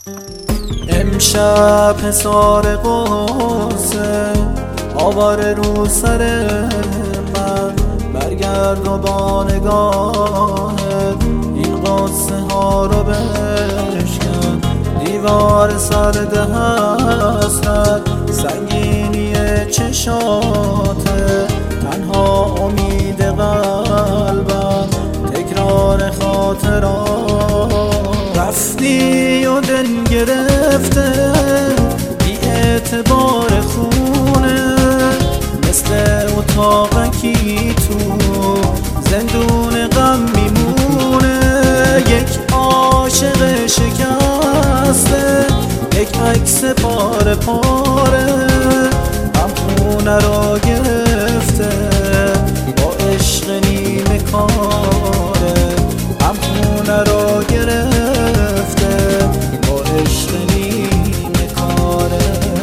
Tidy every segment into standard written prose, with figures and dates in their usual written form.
امشب حصار قصه آواره رو سر من، برگرد و با نگاهت این قصه ها رو بشکن. دیوار سرد حسرت سنگینی چشاته، تنها امید قلبم تکرار خاطرات. رفتی و دل گرفته بی اعتبار خونه، مثل اتاقکی تو زندون غم میمونه. یک عاشق شکسته، یک عکس پاره پاره، هم خونه را گرفته با عشق نیمه کاره، هم خونه را گرفته با عشق نیمه کاره.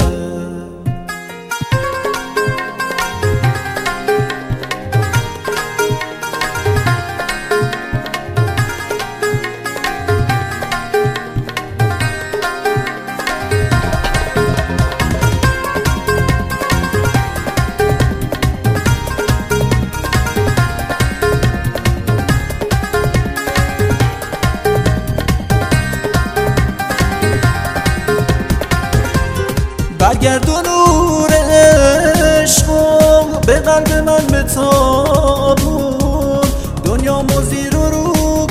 برگردون نور عشقو به قلب من بتابون، دنیا موزی رو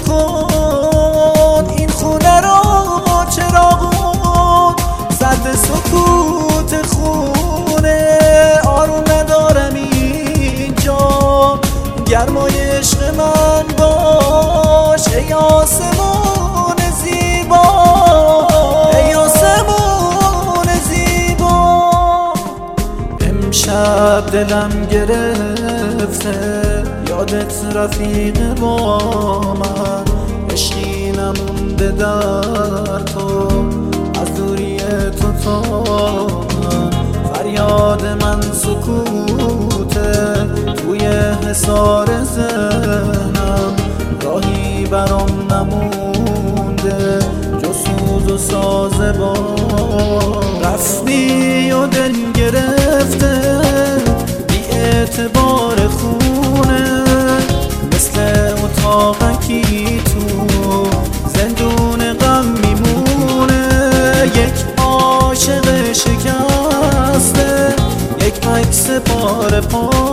کن، این خونه را چراغون. سرد سکوت خونه آروم ندارم اینجا، گرمای عشق من باش ای آسمون زیبا، ای آسمون زیبا. امشب دلم گرفته یادت رفیق با من، عشقی نمونده در تو از دوری تو تا من. فریاد من سکوته توی حصار ذهنم، راهی برام نمونده جز سوز و ساز با. رفتی و دل گرفته بی اعتبار خونه، مثل اتاقکی تو زندون غم میمونه. یک عاشق شکسته، یک عکس پاره پاره،